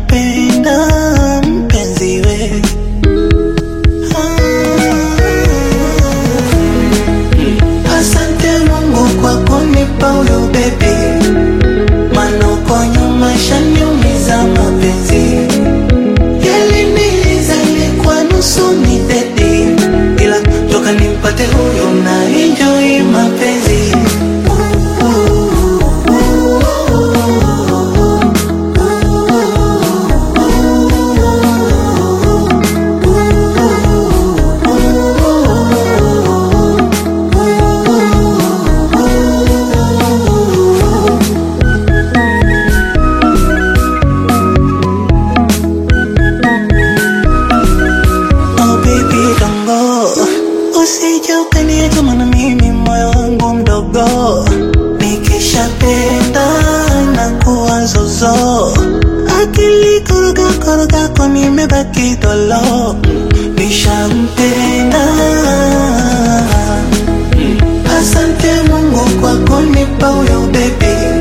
nishakupenda mpenzi we. Asante Mungu kwa kunipa huyo baby, maana uko nyuma shaniumiza mapenzi. Yaliniliza ilikuwa nusu ni dedi, ila toka nimpate huyo na enjoy mapenzi. Usije ukaniacha maana mimi moyo wangu mdogo, nikishapenda na kuwa zozo, akili koroga kwa nimebaki dolo, nishampenda. Asante Mungu kwa kunipa huyo baby,